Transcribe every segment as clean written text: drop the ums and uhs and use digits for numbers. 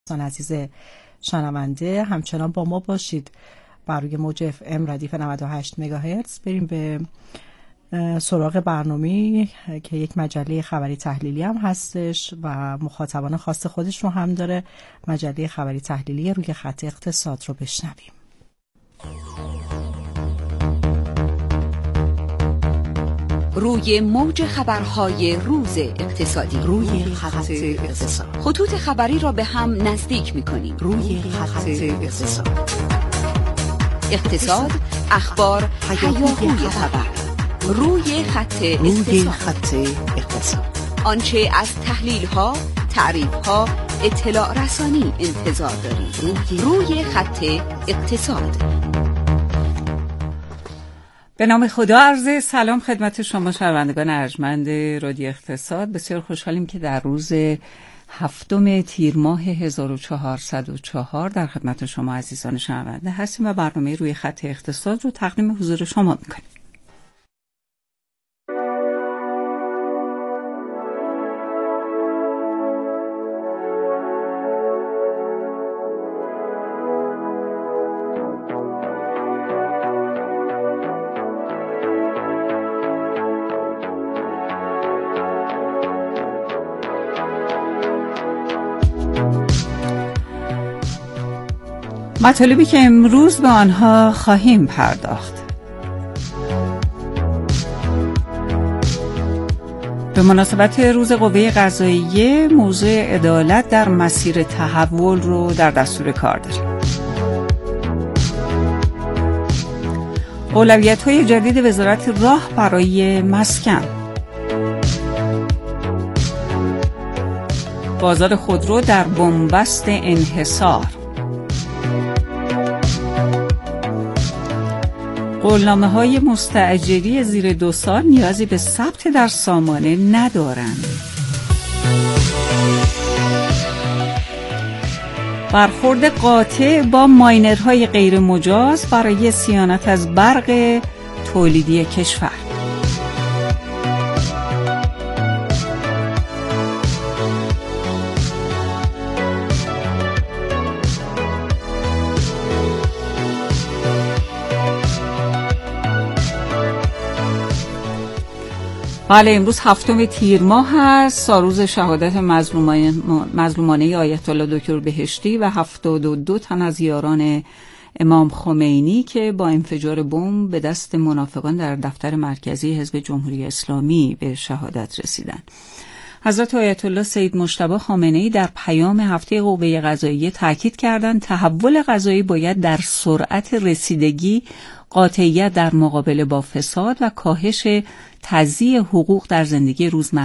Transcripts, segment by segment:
دوستان عزیز شنونده همچنان با ما باشید. بر روی موج FM ردیف 98 مگاهرتز بریم به سراغ برنامه که یک مجله خبری تحلیلی هم هستش و مخاطبان خاص خودش رو هم داره. مجله خبری تحلیلی روی خط اقتصاد رو بشنویم. روی موج خبرهای روز اقتصادی، روی خط اقتصاد، خطوط خبری را به هم نزدیک می‌کنیم. روی خط اقتصاد، اقتصاد، اخبار، هیاهوی خبر، روی خط اقتصاد، آنچه از تحلیل‌ها، تعریف‌ها، اطلاع رسانی انتظار دارید. روی خط اقتصاد. به نام خدا عرض سلام خدمت شما شنوندگان ارجمند رادیو اقتصاد. بسیار خوشحالیم که در روز 7 تیر ماه 1404 در خدمت شما عزیزان شنونده هستیم و برنامه روی خط اقتصاد رو تقدیم حضور شما میکنیم. مطالبی که امروز به آنها خواهیم پرداخت: به مناسبت روز قوه قضاییه موضوع عدالت در مسیر تحول رو در دستور کار داریم. اولویت‌های جدید وزارت راه برای مسکن. بازار خودرو در بنبست انحصار. قولنامه‌های مستأجری زیر 2 سال نیازی به ثبت در سامانه ندارند. برخورد قاطع با ماینرهای غیر مجاز برای صیانت از برق تولیدی کشور. بله، امروز 7 تیر ماه هست، روز شهادت مظلومانه آیت الله دکتر بهشتی و 72 تن از یاران امام خمینی که با انفجار بمب به دست منافقان در دفتر مرکزی حزب جمهوری اسلامی به شهادت رسیدند. حضرت آیت الله سید مجتبی خامنه‌ای در پیام هفته قوه قضاییه تاکید کردند تحول قضایی باید در سرعت رسیدگی، قاطعیت در مقابله با فساد و کاهش تضییع حقوق در زندگی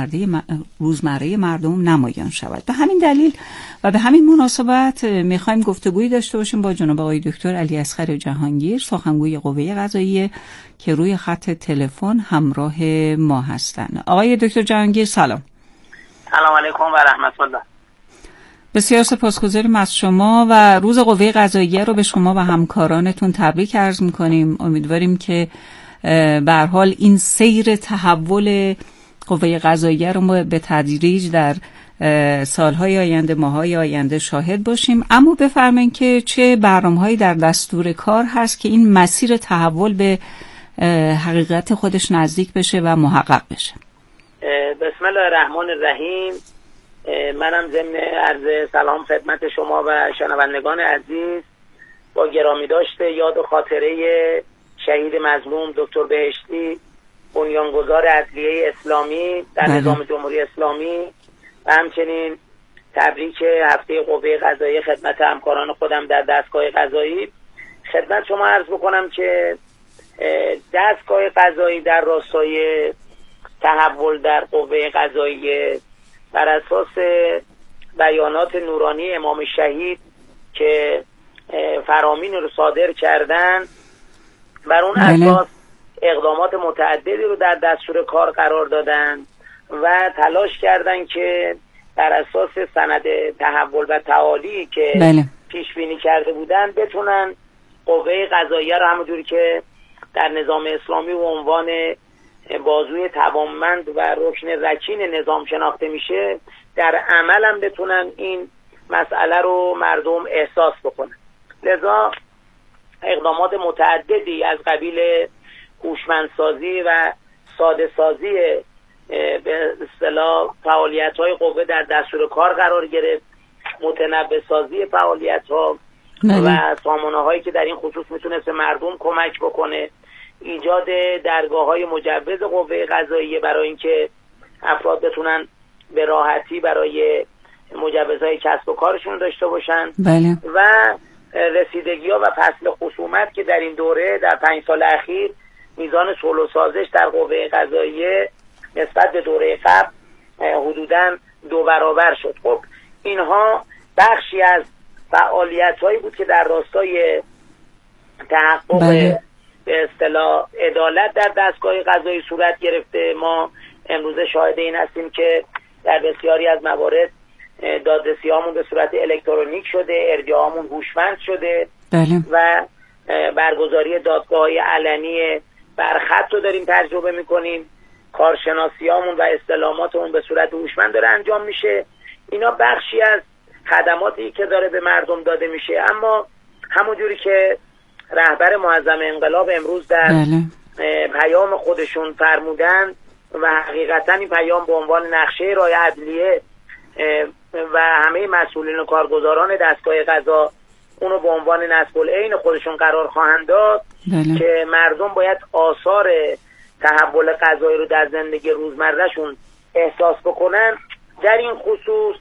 روزمره مردم نمایان شود. به همین دلیل و به همین مناسبت میخوایم گفتگویی داشته باشیم با جناب آقای دکتر علی اصغر جهانگیر، سخنگوی قوه قضاییه که روی خط تلفن همراه ما هستند. آقای دکتر جهانگیر سلام. سلام علیکم و رحمت الله. بسیار سپاسگزاریم از شما و روز قوه قضاییه رو به شما و همکارانتون تبریک عرض می‌کنیم. امیدواریم که به هر حال این سیر تحول قوه قضاییه رو ما به تدریج در سالهای آینده، ماهای آینده شاهد باشیم. اما بفرمایید که چه برنامه‌هایی در دستور کار هست که این مسیر تحول به حقیقت خودش نزدیک بشه و محقق بشه؟ بسم الله الرحمن الرحیم. منم ضمن عرض سلام خدمت شما و شنوندگان عزیز با گرامی داشته یاد و خاطره شهید مظلوم دکتر بهشتی، بنیانگذار عدلیه اسلامی در نظام جمهوری اسلامی و همچنین تبریک هفته قوه قضاییه خدمت همکاران خودم در دستگاه قضایی خدمت شما عرض بکنم که دستگاه قضایی در راستای تحول در قوه قضاییه بر اساس بیانات نورانی امام شهید که فرامین رو صادر کردن، بر اون اساس اقدامات متعددی رو در دستور کار قرار دادن و تلاش کردن که بر اساس سند تحول و تعالی که پیش بینی کرده بودن بتونن قوه قضاییه رو همونجوری که در نظام اسلامی و عنوان بازوی توانمند و رکن رکین نظام شناخته میشه در عمل هم بتونن این مسئله رو مردم احساس بکنن. لذا اقدامات متعددی از قبیل هوشمندسازی و ساده سازی به اصطلاح فعالیت‌های قوه در دستور کار قرار گرفت، متنوع سازی فعالیت‌ها و سامانه‌هایی که در این خصوص میتونست به مردم کمک بکنه، ایجاد درگاه‌های مجوز قوه قضاییه برای اینکه افراد بتونن به راحتی برای مجوزهای کسب و کارشون داشته باشن. بله. و رسیدگی‌ها و فصل خصومت که در این دوره در 5 سال اخیر میزان صلح و سازش در قوه قضاییه نسبت به دوره قبل حدوداً 2 برابر شد. خب اینها بخشی از فعالیت‌هایی بود که در راستای تحقق به اصطلاح عدالت در دستگاه قضایی صورت گرفته. ما امروز شاهد این هستیم که در بسیاری از موارد دادرسی‌هامون به صورت الکترونیک شده، ارجاعامون هوشمند شده. بله. و برگزاری دادگاه‌های علنی برخط رو داریم تجربه می‌کنیم، کارشناسی‌هامون و استلاماتمون به صورت هوشمند داره انجام میشه. اینا بخشی از خدماتی که داره به مردم داده میشه. اما همونجوری که رهبر معظم انقلاب امروز در پیام خودشون فرمودن و حقیقتا این پیام به عنوان نقشه راه عدلیه و همه مسئولین و کارگزاران دستگاه قضا اونو به عنوان نصب العین خودشون قرار خواهند داد که مردم باید آثار تحول قضایی رو در زندگی روزمرهشون احساس بکنن. در این خصوص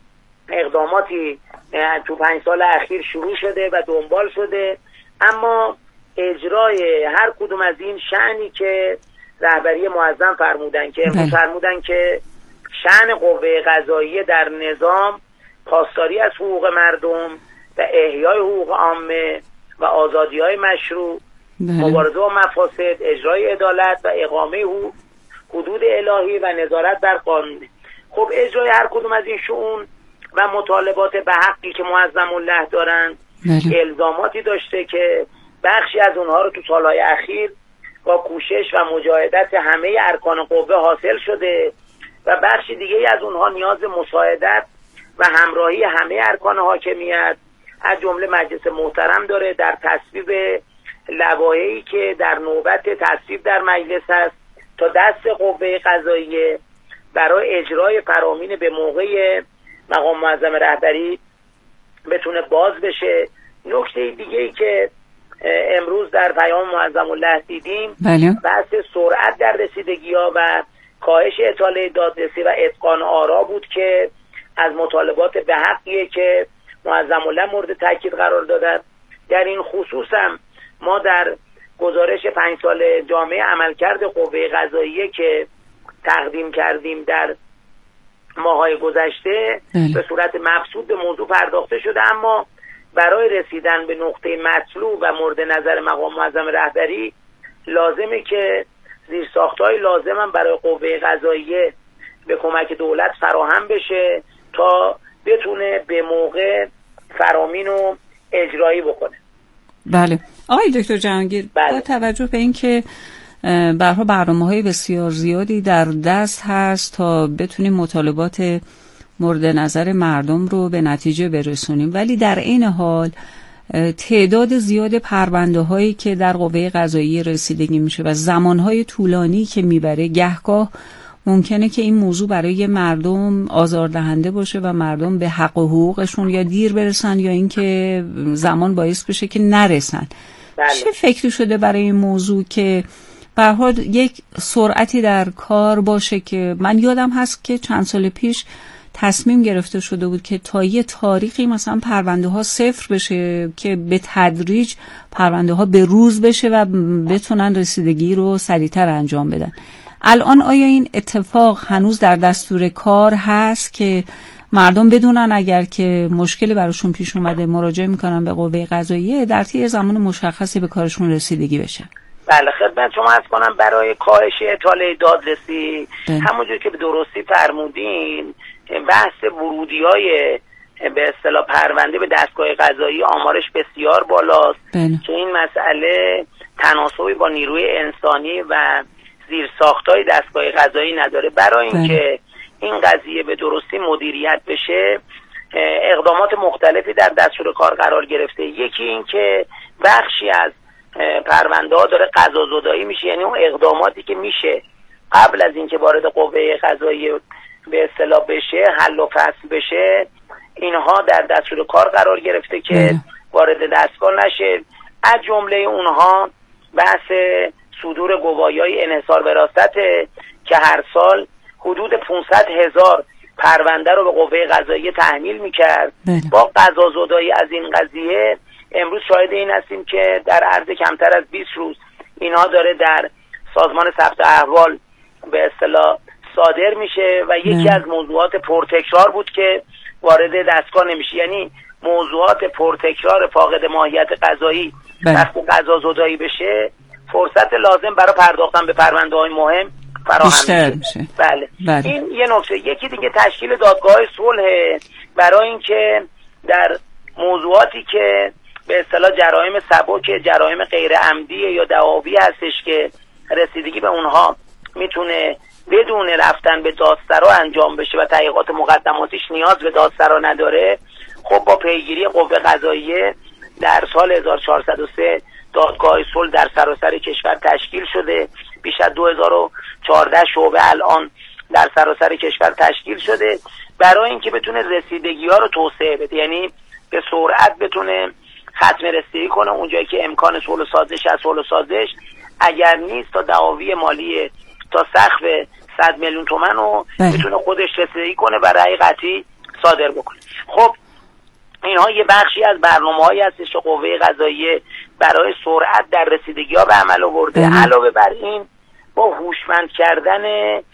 اقداماتی تو 5 سال اخیر شروع شده و دنبال شده، اما اجرای هر کدوم از این شأنی که رهبری معظم فرمودن که فرمودن که شأن قوه قضاییه در نظام پاسداری از حقوق مردم و احیای حقوق عامه و آزادی‌های مشروع، مبارزه با مفاسد، اجرای عدالت و اقامه حدود الهی و نظارت بر قانون. خب اجرای هر کدوم از این شؤون و مطالبات به حقی که معظم الله دارن الزاماتی داشته که بخشی از اونها رو تو سالهای اخیر با کوشش و مجاهدت همه ارکان قوه حاصل شده و بخشی دیگه از اونها نیاز مساعدت و همراهی همه ارکان حاکمیت از جمله مجلس محترم داره در تصویب لوایحی که در نوبت تصویب در مجلس هست تا دست قوه قضاییه برای اجرای فرامین به موقع مقام معظم رهبری بتونه باز بشه. نکته دیگه‌ای که امروز در پیام معظم الله دیدیم بحث سرعت در رسیدگی‌ها و کاهش اطاله دادرسی و اتقان آرا بود که از مطالبات به حقیه که معظم الله مورد تاکید قرار دادن. در این خصوص هم ما در گزارش 5 سال جامعه عملکرد قوه قضاییه که تقدیم کردیم در ماهای گذشته به صورت مبسوط به موضوع پرداخته شده، اما برای رسیدن به نقطه مطلوب و مورد نظر مقام معظم رهبری لازمه که زیرساخت‌های لازم هم برای قوه قضاییه به کمک دولت فراهم بشه تا بتونه به موقع فرامین رو اجرایی بکنه. بله آقای دکتر جهانگیر، با توجه به اینکه برنامه‌های بسیار زیادی در دست هست تا بتونیم مطالبات مورد نظر مردم رو به نتیجه برسونیم، ولی در این حال تعداد زیاد پرونده‌هایی که در قوه قضاییه رسیدگی میشه و زمانهای طولانی که میبره، گهگاه ممکنه که این موضوع برای مردم آزاردهنده باشه و مردم به حق و حقوقشون یا دیر برسن یا اینکه زمان باعث بشه که نرسن. چه فکری شده برای این موضوع که به هر حال یک سرعتی در کار باشه؟ که من یادم هست که چند سال پیش تصمیم گرفته شده بود که تا یه تاریخی مثلا پرونده ها صفر بشه که به تدریج پرونده ها به روز بشه و بتونن رسیدگی رو سریعتر انجام بدن. الان آیا این اتفاق هنوز در دستور کار هست که مردم بدونن اگر که مشکلی براشون پیش اومده مراجعه میکنن به قوه قضاییه در طی زمان مشخصی به کارشون رسیدگی بشه؟ بله، خدمت شما عرض کنم برای کاهش اطاله دادرسی همونجور که به درستی فرمودین بحث ورودی‌های به اصطلاح پرونده به دستگاه قضایی آمارش بسیار بالاست که این مسئله تناسبی با نیروی انسانی و زیرساخت‌های دستگاه قضایی نداره. برای اینکه این قضیه به درستی مدیریت بشه اقدامات مختلفی در دستور کار قرار گرفته. یکی این که بخشی از پرونده ها داره قضازدایی میشه، یعنی اون اقداماتی که میشه قبل از اینکه وارد قوه قضاییه به اصطلاح بشه، حل و فصل بشه، اینها در دستور کار قرار گرفته که وارد دستگاه نشه. از جمله اونها بحث صدور گواهی‌های انحصار وراثت که هر سال حدود 500,000 پرونده رو به قوه قضاییه تحمیل میکرد. با قضازدایی از این قضیه امروز شاهد این هستیم که در عرض کمتر از 20 روز اینها داره در سازمان ثبت احوال به اصطلاح صادر میشه و یکی از موضوعات پرتکرار بود که وارد دستگاه نمیشه. یعنی موضوعات پرتکرار فاقد ماهیت قضایی وقتی قضازدایی بشه فرصت لازم برای پرداختن به پرونده‌های مهم فراهم میشه. بله. این یه نکته. یکی دیگه تشکیل دادگاه صلح برای اینکه در موضوعاتی که به اصطلاح جرایم سبک، جرایم غیر عمدی یا دعاوی هستش که رسیدگی به اونها میتونه بدون رفتن به دادسرا انجام بشه و تحقیقات مقدماتیش نیاز به دادسرا نداره، خب با پیگیری قوه قضاییه در سال 1403 دادگاه صلح در سراسر کشور تشکیل شده. بیش از 2014 شعبه الان در سراسر کشور تشکیل شده برای اینکه بتونه رسیدگی ها رو توسعه بده، یعنی به سرعت بتونه ختم رسیدگی کنه اونجایی که امکان صلح سازش از صلح سازش، اگر نیست تا دعاوی مالی تا سقف 100 میلیون تومان رو بتونه خودش رسیدگی کنه و رأی قطعی صادر بکنه. خب اینها یه بخشی از برنامه‌هایی هستش که قوه قضاییه برای سرعت در رسیدگی ها به عمل آورده. علاوه بر این با هوشمند کردن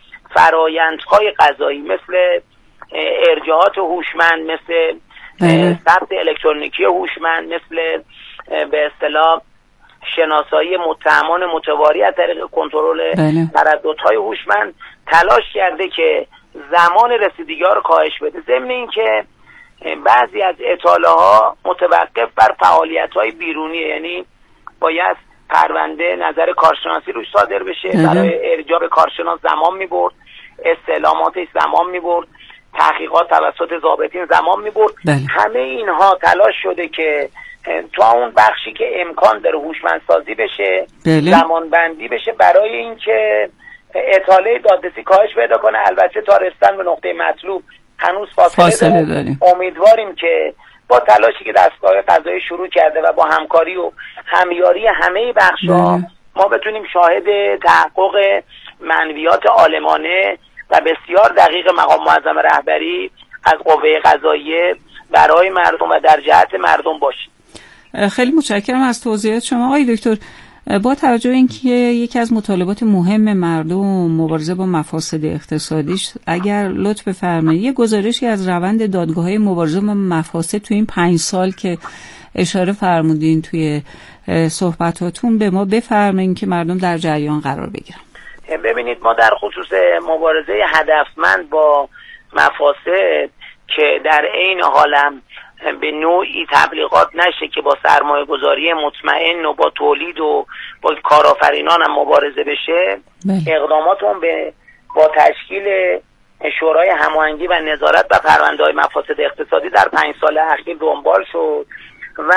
فرایندهای قضایی مثل ارجاعات هوشمند، مثل ثبت الکترونیکی هوشمند، مثل به اصطلاح شناسایی متهمان متواری از طریق کنترل ترددهای هوشمند تلاش کرده که زمان رسیدگی ها رو کاهش بده. ضمن این که بعضی از اطاله ها متوقف بر فعالیت های بیرونیه، یعنی باید پرونده نظر کارشناسی روش صادر بشه، برای ارجاع به کارشناس زمان میبرد، استعلاماتش زمان میبرد، تحقیقات توسط ضابطین زمان میبرد. همه اینها تلاش شده که تا اون بخشی که امکان داره هوشمندسازی بشه، زمان بندی بشه برای اینکه اطاله دادرسی کاهش پیدا کنه. البته تا رسیدن به نقطه مطلوب هنوز فاصله داریم. امیدواریم که با تلاشی که دستگاه قضایی شروع کرده و با همکاری و همیاری همه بخش‌ها ما بتونیم شاهد تحقق منویات عالمانه و بسیار دقیق مقام معظم رهبری از قوه قضاییه برای مردم و در جهت مردم باشیم. خیلی متشکرم از توضیحات شما آقای دکتر. با توجه اینکه یکی از مطالبات مهم مردم مبارزه با مفاسد اقتصادیش، اگر لطف بفرمایید یه گزارشی از روند دادگاه‌های مبارزه با مفاسد تو این 5 سال که اشاره فرمودین توی صحبتاتون به ما بفرمایید که مردم در جریان قرار بگیرن. ببینید ما در خصوص مبارزه هدفمند با مفاسد که در عین حالم به نوعی تبلیغات نشه که با سرمایه گذاری مطمئن و با تولید و با کارآفرینان هم مبارزه بشه، اقداماتون با تشکیل شورای هماهنگی و نظارت و پرونده‌های مفاسد اقتصادی در 5 سال اخیر دنبال شد و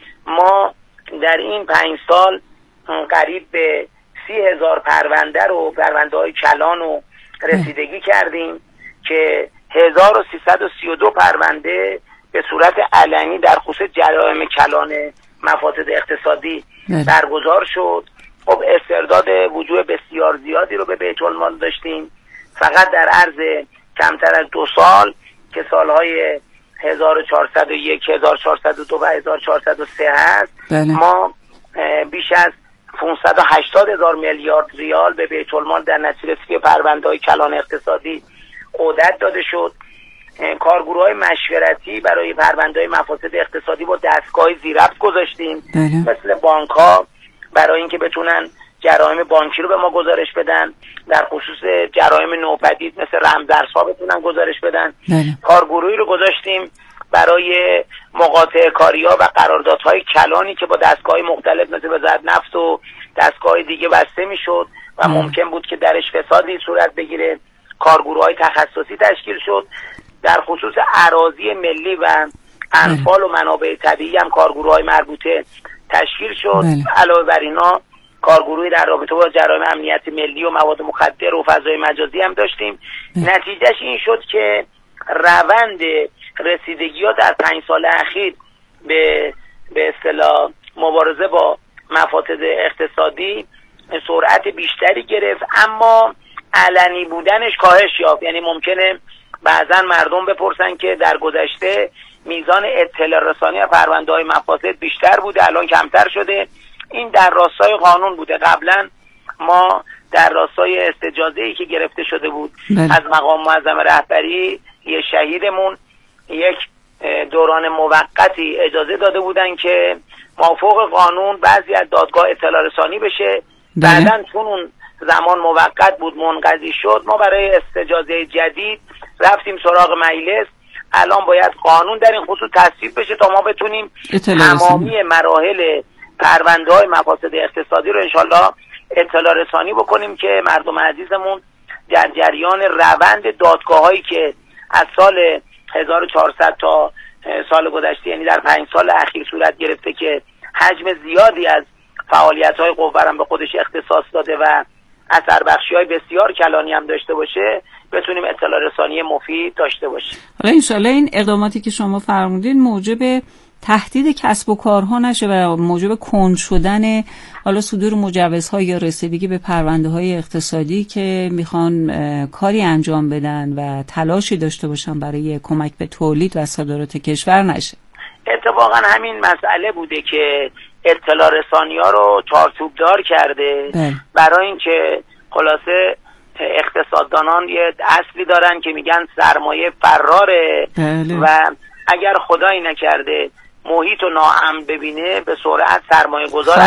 ما در این 5 سال قریب به 30,000 پرونده رو پرونده‌های کلان رو رسیدگی کردیم که 1332 پرونده به صورت علنی در خصوص جرایم کلان مفاسد اقتصادی برگزار شد. خب استرداد وجوه بسیار زیادی رو به بیت المال داشتیم. فقط در عرض کمتر از 2 سال که سالهای 1401 1402 و 1403 هست ما بیش از 580,000 میلیارد ریال به بیت المال در نتیجه رسیدگی پرونده‌های کلان اقتصادی عدت داده شد. کارگروه‌های مشورتی برای پرونده‌های مفاسد اقتصادی با دستگاه زیرربط گذاشتیم مثل بانک‌ها برای اینکه بتونن جرایم بانکی رو به ما گزارش بدن، در خصوص جرایم نوپدید مثل رمزارزها بتونن گزارش بدن. کارگروهی رو گذاشتیم برای مقاطعه کاری‌ها و قراردادهای کلانی که با دستگاه‌های مختلف مثل وزارت نفت و دستگاه دیگه بسته میشد و ممکن بود که درش فسادی صورت بگیره. کارگروه‌های تخصصی تشکیل شد. در خصوص اراضی ملی و انفال و منابع طبیعی هم کارگروه‌های مربوطه تشکیل شد. علاوه بر اینا کارگروهی در رابطه با جرایم امنیت ملی و مواد مخدر و فضای مجازی هم داشتیم. نتیجهش این شد که روند رسیدگی‌ها در 5 سال اخیر به اصطلاح مبارزه با مفاسد اقتصادی سرعت بیشتری گرفت، اما علنی بودنش کاهش یافت. یعنی ممکنه بعضا مردم بپرسن که در گذشته میزان اطلاع رسانی از پرونده‌های مفاسد بیشتر بوده، الان کمتر شده. این در راستای قانون بوده. قبلا ما در راستای استجازه‌ای که گرفته شده بود از مقام معظم رهبری یه شهیدمون یک دوران موقتی اجازه داده بودن که موافق قانون بعضی از دادگاه اطلاع رسانی بشه. بعدن چون اون زمان موقت بود منقضی شد، ما برای استجازه جدید رفتیم سراغ مجلس. الان باید قانون در این خصوص تصویب بشه تا ما بتونیم تمامی مراحل پرونده‌های مفاسد اقتصادی رو انشالله اطلاع رسانی بکنیم که مردم عزیزمون در جریان روند دادگاه‌هایی که از سال 1400 تا سال گذشته، یعنی در 5 سال اخیر صورت گرفته که حجم زیادی از فعالیت‌های قوه هم به خودش اختصاص داده و اثر بخشی‌های بسیار کلانی هم داشته باشه، بتونیم اطلاع رسانی مفید داشته باشیم. حالا انشالله این اقداماتی که شما فرمودین موجب تهدید کسب و کارها نشه و موجب کند شدن حالا صدور مجوزها یا رسیدگی به پرونده‌های اقتصادی که میخوان کاری انجام بدن و تلاشی داشته باشن برای کمک به تولید و صادرات کشور نشه. اتفاقا همین مسئله بوده که اطلاع رسانی‌ها رو چارچوبدار کرده برای اینکه خلاصه اقتصاددانان یه اصلی دارن که میگن سرمایه فراره و اگر خدایی نکرده محیط و ناامن ببینه به سرعت سرمایه گذار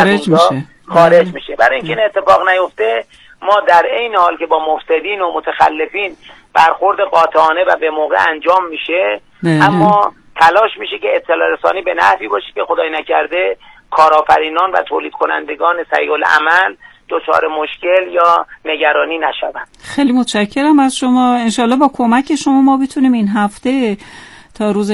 خارج میشه. برای اینکه این اتفاق نیفته ما در عین حال که با مفسدین و متخلفین برخورد قاطعانه و به موقع انجام میشه، اما تلاش میشه که اطلاع رسانی به نحوی باشه که خدای نکرده کارآفرینان و تولید کنندگان سریع العمل دچار مشکل یا نگرانی نشوند. خیلی متشکرم از شما. انشالله با کمک شما ما بتونیم این هفته تا روز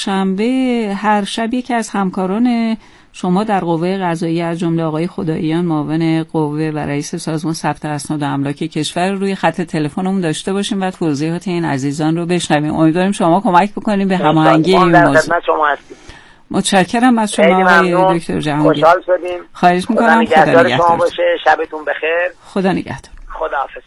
4 هر شب یکی از همکاران شما در قوه قضاییه از جمله آقای خداییان معاون قوه و رئیس سازمان ثبت اسناد املاک کشور روی خط تلفنمون داشته باشیم و توضیحات این عزیزان رو بشنویم. امیدواریم شما کمک بکنیم به هماهنگی این موضوع. متشکرم از شما آقای دکتر جهانگیر. خوشحال شدیم. خواهش می‌کنم. خدا نگهدار باشه. شبتون بخیر. خدا نگهدار. خداحافظ.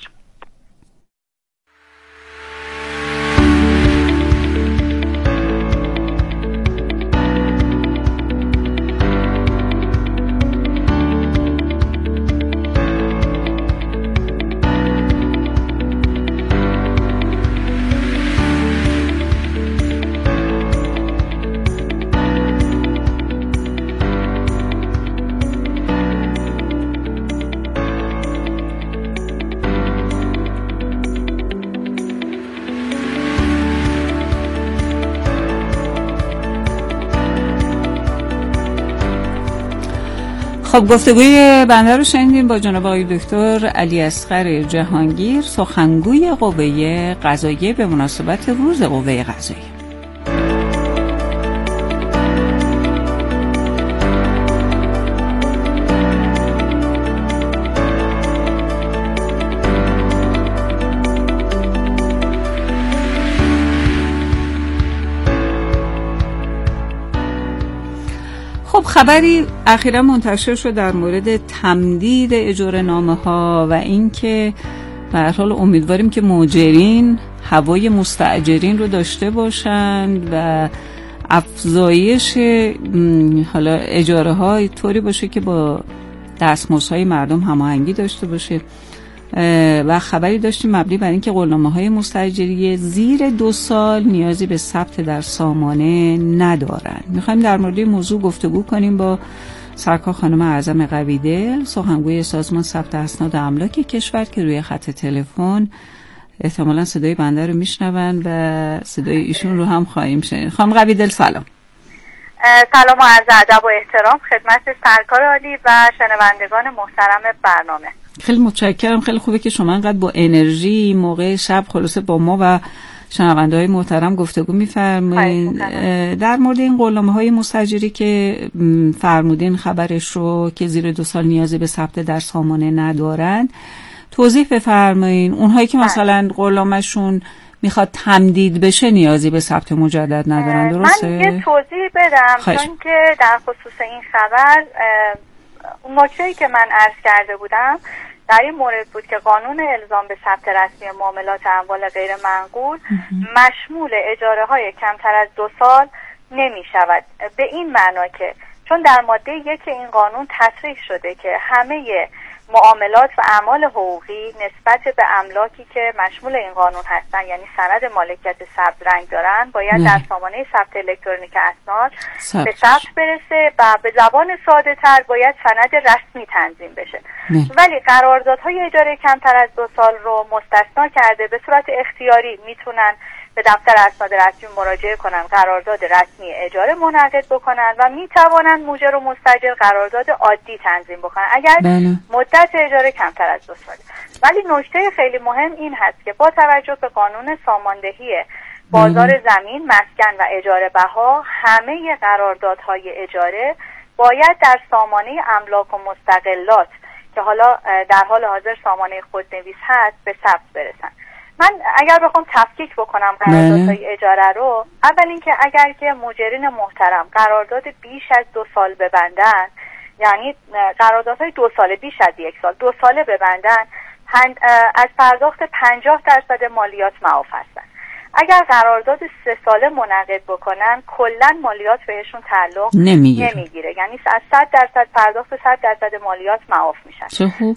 خب گفتگوی بنده رو شنیدیم با جناب آقای دکتر علی اصغر جهانگیر، سخنگوی قوه قضاییه به مناسبت روز قوه قضاییه. خب خبری اخیرا منتشر شد در مورد تمدید اجاره نامه ها و اینکه به هر حال امیدواریم که مؤجرین هوای مستاجرین رو داشته باشند و افزایش حالا اجاره ها طوری باشه که با دستمزدهای مردم هماهنگی داشته باشه. و خبری داشتیم مبنی بر اینکه قولنامه‌های مستاجری زیر 2 سال نیازی به ثبت در سامانه ندارند. می‌خوایم در مورد این موضوع گفتگو کنیم با سرکار خانم اعظم قویدل، سخنگوی سازمان ثبت اسناد املاک کشور که روی خط تلفن احتمالاً صدای بنده رو میشنون و صدای ایشون رو هم خواهیم شنید. خانم قویدل سلام. سلام و عرض ادب و احترام خدمت سرکار عالی و شنوندگان محترم برنامه. خیلی متشکرم. خیلی خوبه که شما انقدر با انرژی موقع شب خلاصه با ما و شنونده‌های محترم گفتگو می‌فرمایید. در مورد این قولنامه‌های مستاجری که فرمودین خبرش رو که زیر 2 سال نیازی به ثبت در سامانه ندارن، توضیح بفرمایید. اونهایی که مثلا قولنامه‌شون میخواد تمدید بشه نیازی به ثبت مجدد ندارن، درسته؟ من یه توضیح بدم چون که در خصوص این خبر نکته‌ای که من عرض کرده بودم در این مورد بود که قانون الزام به ثبت رسمی معاملات اموال غیر منقول مشمول اجاره های کمتر از 2 سال نمی شود، به این معنا که چون در ماده 1 این قانون تصریح شده که همه معاملات و اعمال حقوقی نسبت به املاکی که مشمول این قانون هستن، یعنی سند مالکیت سبز رنگ دارن، باید در سامانه ثبت الکترونیک اسناد به ثبت برسه و به زبان ساده تر باید سند رسمی تنظیم بشه. ولی قراردادهای اجاره کمتر از 2 سال رو مستثنا کرده، به صورت اختیاری میتونن به دفتر اسناد رسمی مراجعه کنن، قرارداد رسمی اجاره منعقد بکنن و میتوانن مؤجر و مستاجر قرارداد عادی تنظیم بکنن اگر مدت اجاره کمتر از 2 ساله. ولی نکته خیلی مهم این هست که با توجه به قانون ساماندهی بازار زمین، مسکن و اجاره بها، همه قراردادهای اجاره باید در سامانه املاک و مستقلات که حالا در حال حاضر سامانه خودنویس هست به ثبت برسن. من اگر بخوام تفکیک بکنم قراردادهای اجاره رو، اول اینکه اگر که مؤجرین محترم قرارداد بیش از 2 سال ببندن، یعنی قراردادهای 2 ساله بیش از 1 سال 2 ساله ببندن، از پرداخت 50% مالیات معاف هستن. اگر قرارداد 3 ساله منعقد بکنن کلا مالیات بهشون تعلق نمیگیره، یعنی از 100% پرداخت 100% مالیات معاف میشن.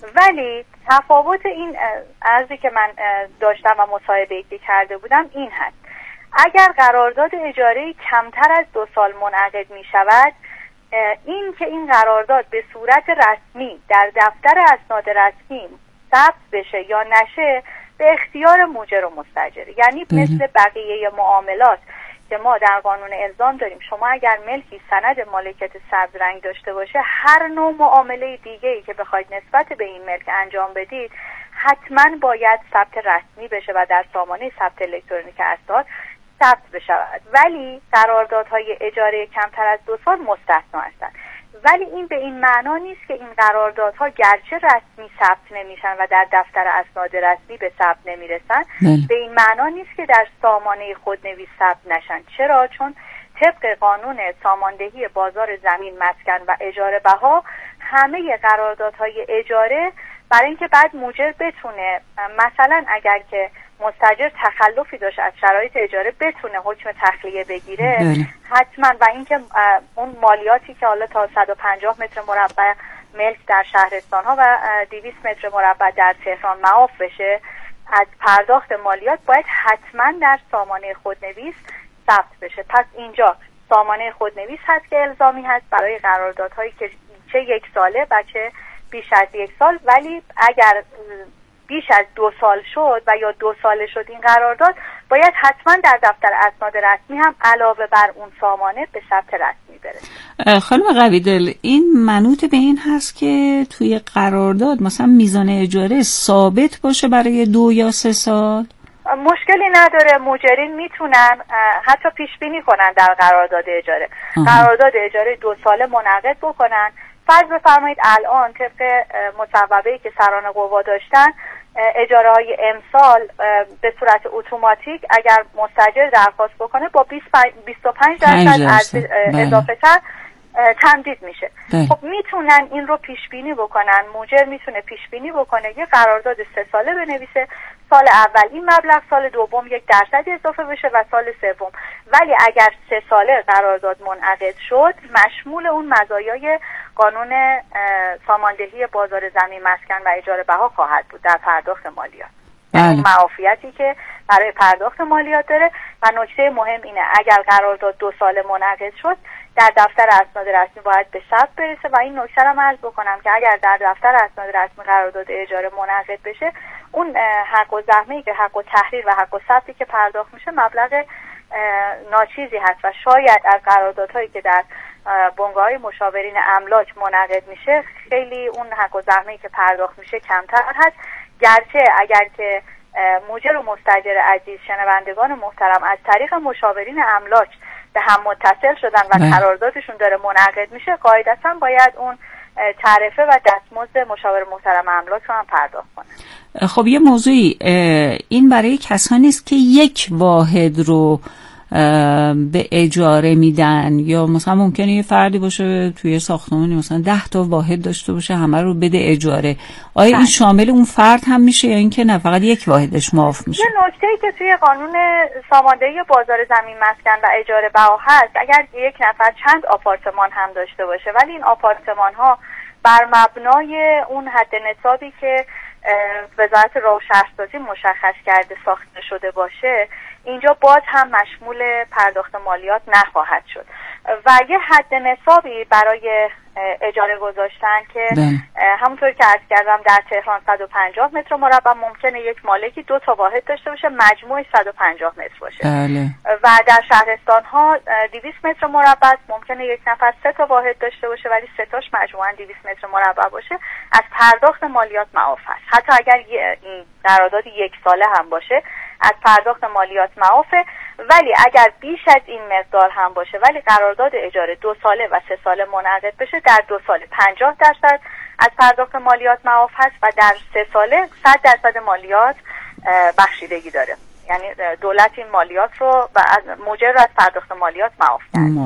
ولی تفاوت این ارزی که من داشتم و مصاحبه‌ای که کرده بودم این هست: اگر قرارداد اجاره کمتر از 2 سال منعقد می شود، این که این قرارداد به صورت رسمی در دفتر اسناد رسمی ثبت بشه یا نشه به اختیار مؤجر و مستاجر. یعنی مثل بقیه معاملات که ما در قانون الزام داریم، شما اگر ملکی سند مالکیت سبز رنگ داشته باشه، هر نوع معامله دیگه‌ای که بخواید نسبت به این ملک انجام بدید حتما باید ثبت رسمی بشه و در سامانه ثبت الکترونیک اسناد ثبت بشود. ولی قراردادهای اجاره کمتر از 2 سال مستثنا هستند. ولی این به این معنا نیست که این قراردادها گرچه رسمی ثبت نمیشن و در دفتر اسناد رسمی به ثبت نمیرسن، به این معنا نیست که در سامانه خودنویس ثبت نشن. چرا؟ چون طبق قانون ساماندهی بازار زمین، مسکن و اجاره بها، همه قراردادهای اجاره برای اینکه بعد مؤجر بتونه مثلا اگر که مستاجر تخلفی داشت از شرایط اجاره بتونه حکم تخلیه بگیره، حتما، و اینکه اون مالیاتی که حالا تا 150 متر مربع ملک در شهرستان ها و 200 متر مربع در تهران معاف بشه از پرداخت مالیات، باید حتما در سامانه خودنویس ثبت بشه. پس اینجا سامانه خودنویس هست که الزامی هست برای قراردادهایی که چه 1 ساله و چه بیش از 1 سال. ولی اگر بیش از 2 سال شد و یا 2 ساله شد این قرارداد، باید حتما در دفتر اسناد رسمی هم علاوه بر اون سامانه به ثبت رسمی برسه. خانم قویدل، این منوط به این هست که توی قرارداد مثلا میزان اجاره ثابت باشه برای 2 یا 3 سال؟ مشکلی نداره، مؤجرین میتونن حتی پیش بینی کنن در قرارداد اجاره. قرارداد اجاره 2 ساله منعقد بکنن. فرض بفرمایید الان طبق مصوبه‌ای که سران قوا داشتن، اجاره های امسال به صورت اتوماتیک اگر مستاجر درخواست بکنه با 25% از اضافه تر تمدید میشه. خب میتونن این رو پیش بینی بکنن، مؤجر میتونه پیش بینی بکنه یه قرارداد 3 ساله بنویسه، سال اول این مبلغ، سال دوم 1% اضافه بشه و سال سوم. ولی اگر 3 ساله قرارداد منعقد شد، مشمول اون مزایای قانون ساماندهی بازار زمین، مسکن و اجاره بها خواهد بود در پرداخت مالیات. اون معافیتی که برای پرداخت مالیات داره. و نکته مهم اینه اگر قرارداد 2 ساله منعقد شد، در دفتر اسناد رسمی باید به ثبت برسه. و این نکته رو عرض بکنم که اگر در دفتر اسناد رسمی قرارداد اجاره منعقد بشه، اون حق و زحمه‌ای که حق و تحریر و حق و ثبتی که پرداخت میشه مبلغ ناچیزی هست و شاید از قراردادهایی که در بنگاه‌های مشاورین املاک منعقد میشه خیلی اون حق و زحمه‌ای که پرداخت میشه کمتر هست. گرچه اگر که مجر و مستاجر عزیز، شنوندگان محترم، از طریق مشاورین املاک به هم متصل شدن و قراردادشون داره منعقد میشه، قاعدتاً باید اون تعرفه و دستمزد مشاور محترم املاک رو هم پرداخت کنه. خب یه موضوعی این برای کسانی است که یک واحد رو به اجاره میدن، یا مثلا ممکنه یه فردی باشه توی ساختمانی مثلا 10 تا واحد داشته باشه همه رو بده اجاره، آیا این شامل اون فرد هم میشه یا اینکه نه فقط یک واحدش معاف میشه؟ یه نکته‌ای که توی قانون ساماندهی بازار زمین مسکن و اجاره بها هست، اگر یک نفر چند آپارتمان هم داشته باشه ولی این آپارتمان ها بر مبنای اون حد نصابی که وزارت راه و شهرسازی مشخص کرده ساخته شده باشه، اینجا باز هم مشمول پرداخت مالیات نخواهد شد و یه حد نصابی برای اجاره گذاشتن که همونطور که عرض کردم در تهران 150 متر مربع ممکنه یک مالکی 2 تا واحد داشته باشه، مجموع 150 متر باشه. و در شهرستان ها 200 متر مربع ممکنه یک نفر 3 تا واحد داشته باشه ولی 3 تاش مجموعاً 200 متر مربع باشه، از پرداخت مالیات معاف است. حتی اگر این قرارداد 1 ساله هم باشه از پرداخت مالیات معافه، ولی اگر بیش از این مقدار هم باشه ولی قرارداد اجاره 2 ساله و 3 ساله منعقد بشه، در 2 ساله 50% از پرداخت مالیات معاف هست و در 3 ساله 100% مالیات بخشیدگی داره. یعنی دولت این مالیات رو و از مجر از پرداخت مالیات معاف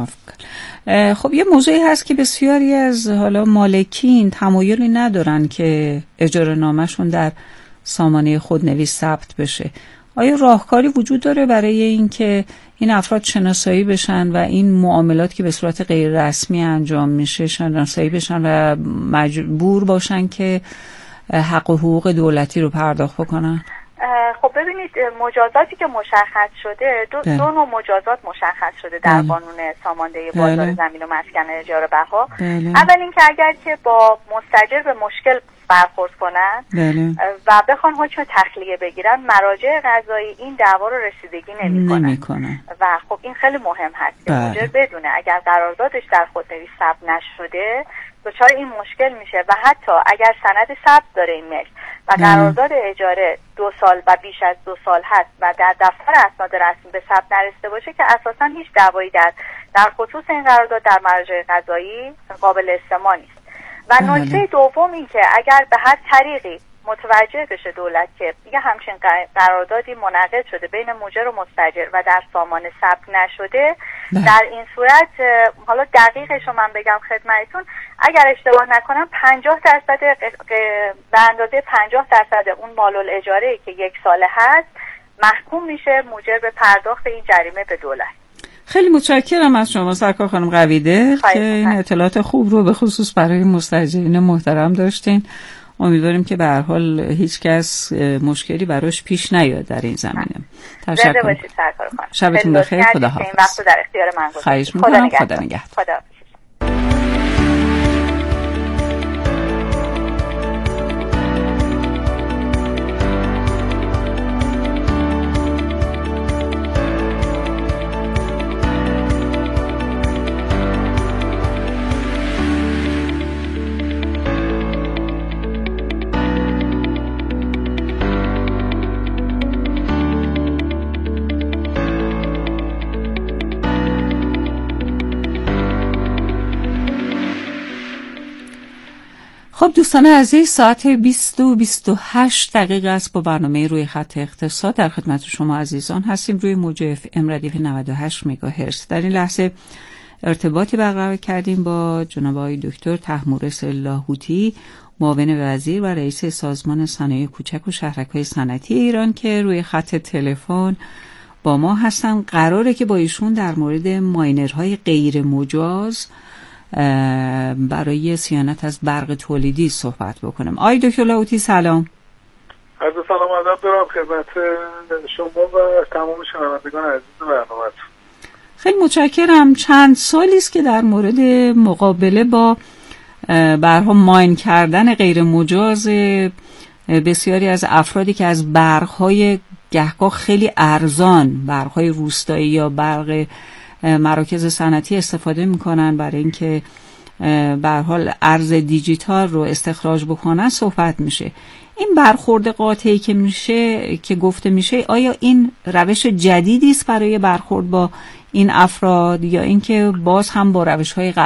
کرد. خب یه موضوعی هست که بسیاری از حالا مالکین تمایلی ندارن که اجاره نامه‌شون در سامانه خودنویس ثبت بشه. آیا راهکاری وجود داره برای اینکه این افراد شناسایی بشن و این معاملات که به صورت غیر رسمی انجام میشه شناسایی بشن و مجبور باشن که حق و حقوق دولتی رو پرداخت بکنن؟ خب ببینید، مجازاتی که مشخص شده دو نوع مجازات مشخص شده در قانون ساماندهی بازار زمین و مسکن اجاره بها. اول اینکه اگر که با مستاجر به مشکل برخورد کنن و بخوان حکم تخلیه بگیرن، مراجع قضایی این دعوا رو رسیدگی نمی‌کنن و خب این خیلی مهم هست که مجر بدونه اگر قراردادش در خودنویس ثبت نشده دچار این مشکل میشه و حتی اگر سند ثبت داره این ملک و قرارداد اجاره 2 سال و بیش از 2 سال هست و در دفتر اسناد رسمی به ثبت نرسیده باشه که اساساً هیچ دعوایی در خصوص این قرارداد در مراجع قضایی قابل استماع نیست. و نکته دوم این که اگر به هر طریقی متوجه بشه دولت که یه همچین قراردادی منعقد شده بین مجر و مستاجر و در سامانه ثبت نشده، در این صورت حالا دقیقش رو من بگم خدمتتون، اگر اشتباه نکنم 50% به اندازه 50% اون مال‌الاجاره‌ای که 1 ساله هست محکوم میشه مجر به پرداخت این جریمه به دولت. خیلی متشکرم از شما سرکار خانم قویده که این اطلاعات خوب رو به خصوص برای مستاجرین محترم داشتین. امیدواریم که به هر حال هیچ کس مشکلی براش پیش نیاد در این زمینه. تشکر باشید سرکار خانم. شبتون بخیر. خداحافظ. این وقت در اختیار من گذاشتید. خواهش می‌کنم. خدا نگهدار. خب دوستان عزیز، ساعت 20:28 است. با برنامه روی خط اقتصاد در خدمت شما عزیزان هستیم روی موج FM ردیف 98 مگاهرتز. در این لحظه ارتباطی برقرار کردیم با جناب آقای دکتر طهمورث لاهوتی، معاون وزیر و رئیس سازمان صنایع کوچک و شهرک‌های صنعتی ایران که روی خط تلفن با ما هستن. قراره که با ایشون در مورد ماینرهای غیر مجاز برای صیانت از برق تولیدی صحبت بکنم. آقای دکتر لاهوتی سلام. عرض سلام و ادب دارم خدمت شما و تمام شنوندگان عزیز برنامه‌تون. خیلی متشکرم. چند سالی است که در مورد مقابله با برها ماین کردن غیر مجاز بسیاری از افرادی که از برق‌های گهگاه خیلی ارزان، برق‌های روستایی یا برق مراکز صنعتی استفاده میکنن برای اینکه به هر حال ارز دیجیتال رو استخراج بکنن صحبت میشه. این برخورد قاطعی که میشه که گفته میشه، آیا این روش جدیدی است برای برخورد با این افراد یا اینکه باز هم با روش‌های